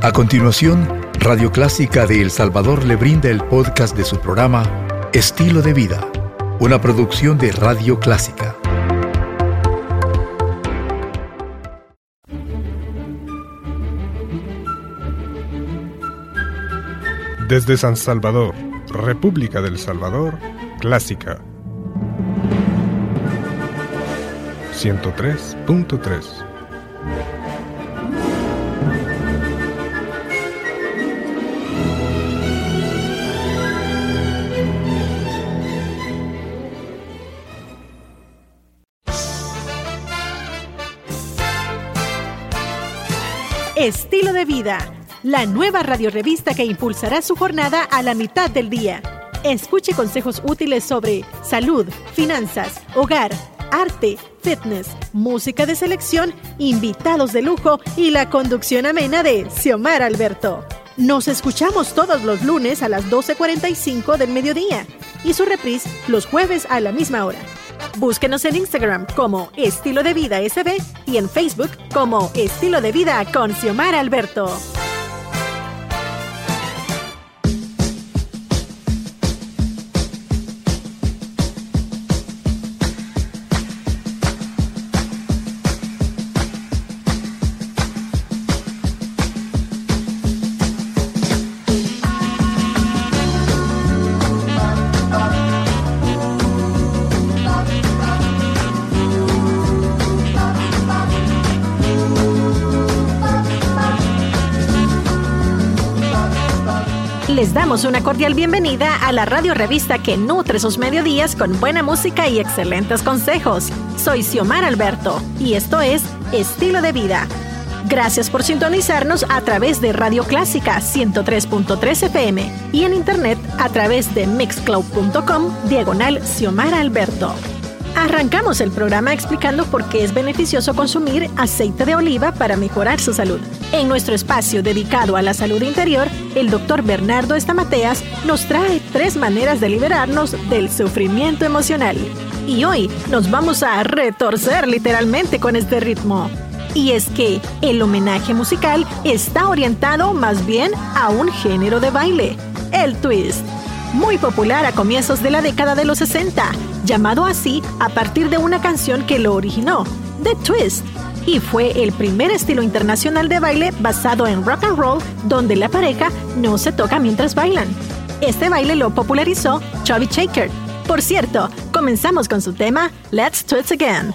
A continuación, Radio Clásica de El Salvador le brinda el podcast de su programa Estilo de Vida, una producción de Radio Clásica. Desde San Salvador, República del Salvador, Clásica 103.3. Estilo de Vida, la nueva radiorevista que impulsará su jornada a la mitad del día. Escuche consejos útiles sobre salud, finanzas, hogar, arte, fitness, música de selección, invitados de lujo y la conducción amena de Xiomara Alberto. Nos escuchamos todos los lunes a las 12:45 del mediodía y su reprise los jueves a la misma hora. Búsquenos en Instagram como Estilo de Vida SB y en Facebook como Estilo de Vida con Xiomara Alberto. Les damos una cordial bienvenida a la radio revista que nutre sus mediodías con buena música y excelentes consejos. Soy Xiomara Alberto y esto es Estilo de Vida. Gracias por sintonizarnos a través de Radio Clásica 103.3 FM y en internet a través de mixcloud.com/Xiomara Alberto. Arrancamos el programa explicando por qué es beneficioso consumir aceite de oliva para mejorar su salud. En nuestro espacio dedicado a la salud interior, el Dr. Bernardo Estamateas nos trae 3 maneras de liberarnos del sufrimiento emocional. Y hoy nos vamos a retorcer literalmente con este ritmo. Y es que el homenaje musical está orientado más bien a un género de baile, el twist. Muy popular a comienzos de la década de los 60, llamado así a partir de una canción que lo originó, The Twist, y fue el primer estilo internacional de baile basado en rock and roll donde la pareja no se toca mientras bailan. Este baile lo popularizó Chubby Checker. Por cierto, comenzamos con su tema Let's Twist Again.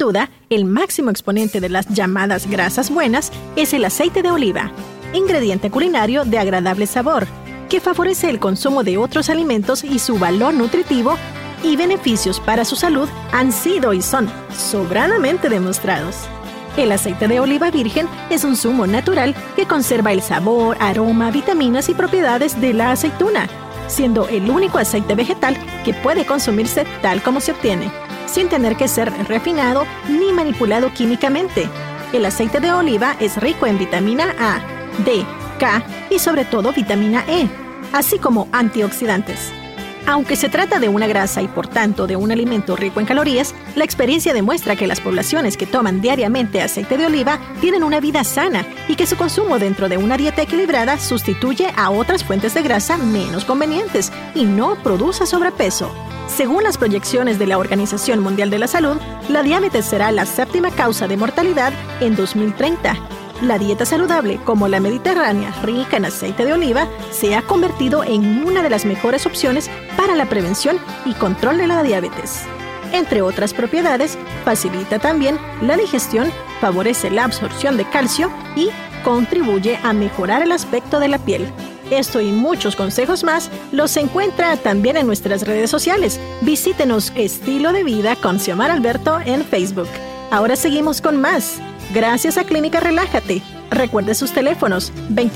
duda, el máximo exponente de las llamadas grasas buenas es el aceite de oliva, ingrediente culinario de agradable sabor, que favorece el consumo de otros alimentos y su valor nutritivo y beneficios para su salud han sido y son sobradamente demostrados. El aceite de oliva virgen es un zumo natural que conserva el sabor, aroma, vitaminas y propiedades de la aceituna, siendo el único aceite vegetal que puede consumirse tal como se obtiene, sin tener que ser refinado ni manipulado químicamente. El aceite de oliva es rico en vitamina A, D, K y sobre todo vitamina E, así como antioxidantes. Aunque se trata de una grasa y por tanto de un alimento rico en calorías, la experiencia demuestra que las poblaciones que toman diariamente aceite de oliva tienen una vida sana y que su consumo dentro de una dieta equilibrada sustituye a otras fuentes de grasa menos convenientes y no produce sobrepeso. Según las proyecciones de la Organización Mundial de la Salud, la diabetes será la 7ª causa de mortalidad en 2030. La dieta saludable, como la mediterránea rica en aceite de oliva, se ha convertido en una de las mejores opciones para la prevención y control de la diabetes. Entre otras propiedades, facilita también la digestión, favorece la absorción de calcio y contribuye a mejorar el aspecto de la piel. Esto y muchos consejos más los encuentra también en nuestras redes sociales. Visítenos Estilo de Vida con Xiomara Alberto en Facebook. Ahora seguimos con más. Gracias a Clínica Relájate. Recuerde sus teléfonos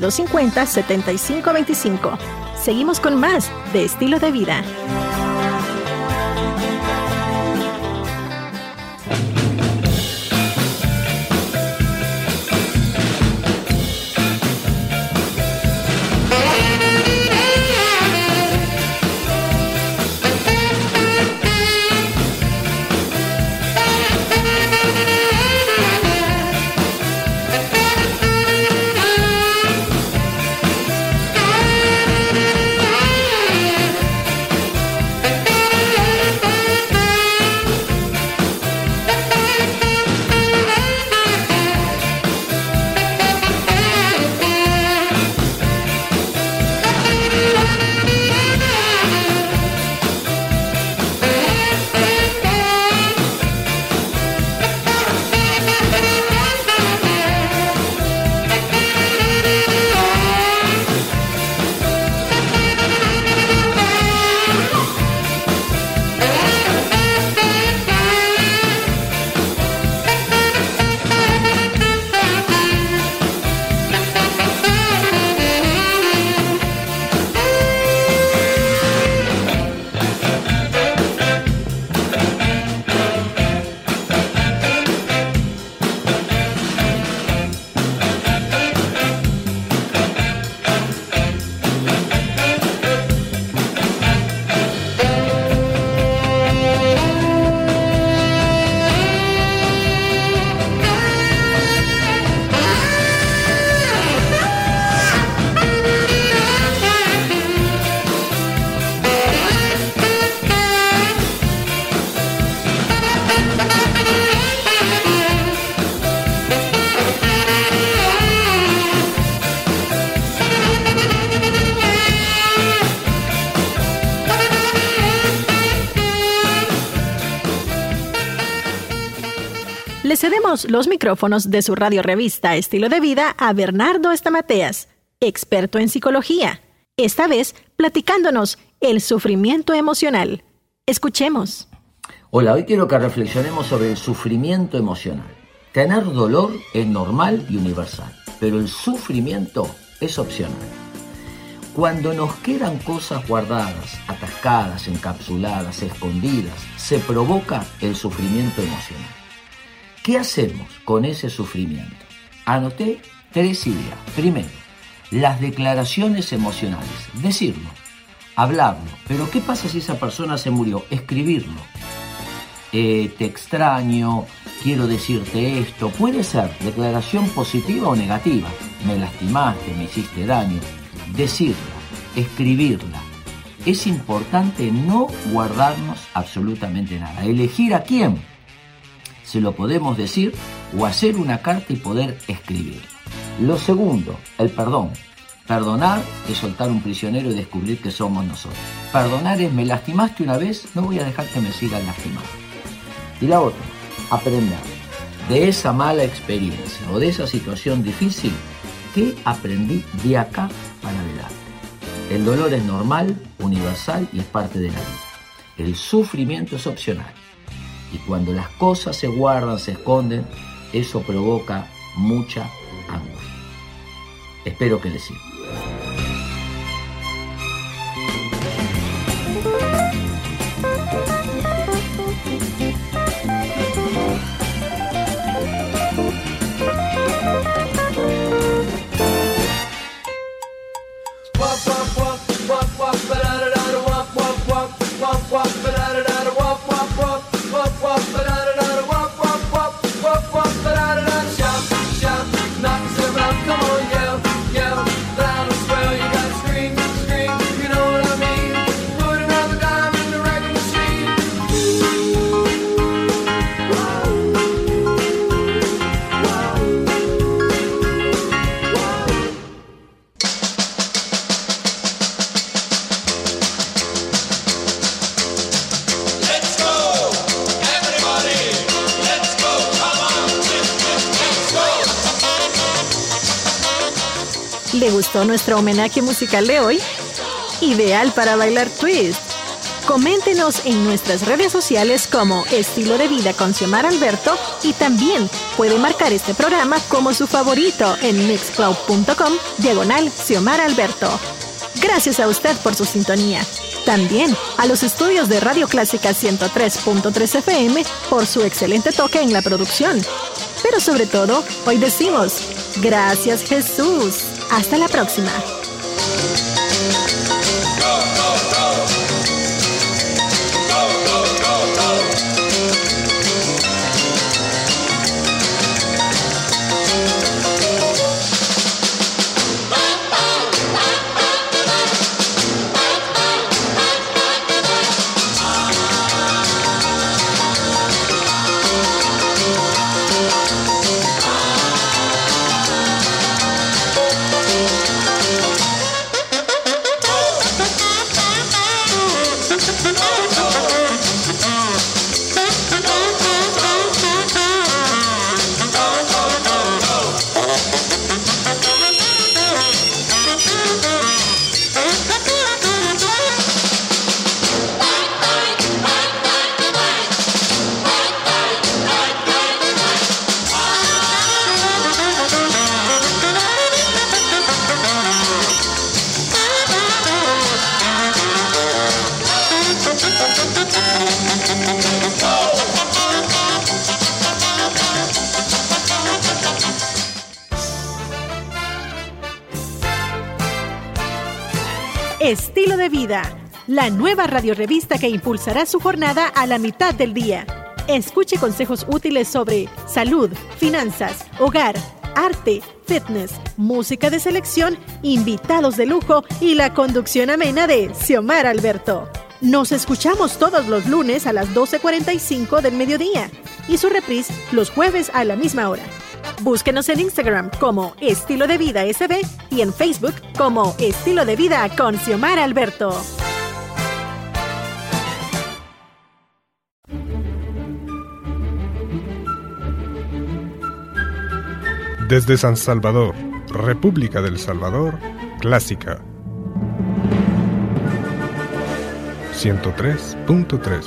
2250-7525. Seguimos con más de Estilo de Vida. Le cedemos los micrófonos de su radio revista Estilo de Vida a Bernardo Estamateas, experto en psicología, esta vez platicándonos el sufrimiento emocional. Escuchemos. Hola, hoy quiero que reflexionemos sobre el sufrimiento emocional. Tener dolor es normal y universal, pero el sufrimiento es opcional. Cuando nos quedan cosas guardadas, atascadas, encapsuladas, escondidas, se provoca el sufrimiento emocional. ¿Qué hacemos con ese sufrimiento? Anoté 3 ideas. Primero, las declaraciones emocionales. Decirlo, hablarlo. Pero ¿qué pasa si esa persona se murió? Escribirlo. Te extraño, quiero decirte esto. Puede ser declaración positiva o negativa. Me lastimaste, me hiciste daño. Decirla, escribirla. Es importante no guardarnos absolutamente nada. Elegir a quién se lo podemos decir o hacer una carta y poder escribir. Lo segundo, el perdón. Perdonar es soltar un prisionero y descubrir que somos nosotros. Perdonar es me lastimaste una vez, no voy a dejar que me sigan lastimando. Y la otra, aprender de esa mala experiencia o de esa situación difícil, ¿qué aprendí de acá para adelante? El dolor es normal, universal y es parte de la vida. El sufrimiento es opcional. Y cuando las cosas se guardan, se esconden, eso provoca mucha angustia. Espero que les sirva. ¿Le gustó nuestro homenaje musical de hoy? Ideal para bailar twist. Coméntenos en nuestras redes sociales como Estilo de Vida con Xiomara Alberto y también puede marcar este programa como su favorito en mixcloud.com/Xiomara Alberto. Gracias a usted por su sintonía. También a los estudios de Radio Clásica 103.3 FM por su excelente toque en la producción. Pero sobre todo, hoy decimos, gracias Jesús. Hasta la próxima. Estilo de Vida, la nueva radiorevista que impulsará su jornada a la mitad del día. Escuche consejos útiles sobre salud, finanzas, hogar, arte, fitness, música de selección, invitados de lujo y la conducción amena de Xiomara Alberto. Nos escuchamos todos los lunes a las 12:45 del mediodía y su reprise los jueves a la misma hora. Búsquenos en Instagram como Estilo de Vida SB y en Facebook como Estilo de Vida con Xiomara Alberto. Desde San Salvador, República del Salvador, Clásica 103.3.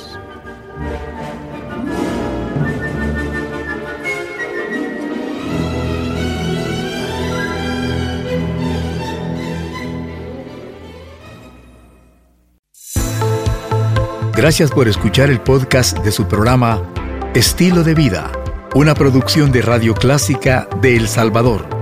Gracias por escuchar el podcast de su programa Estilo de Vida, una producción de Radio Clásica de El Salvador.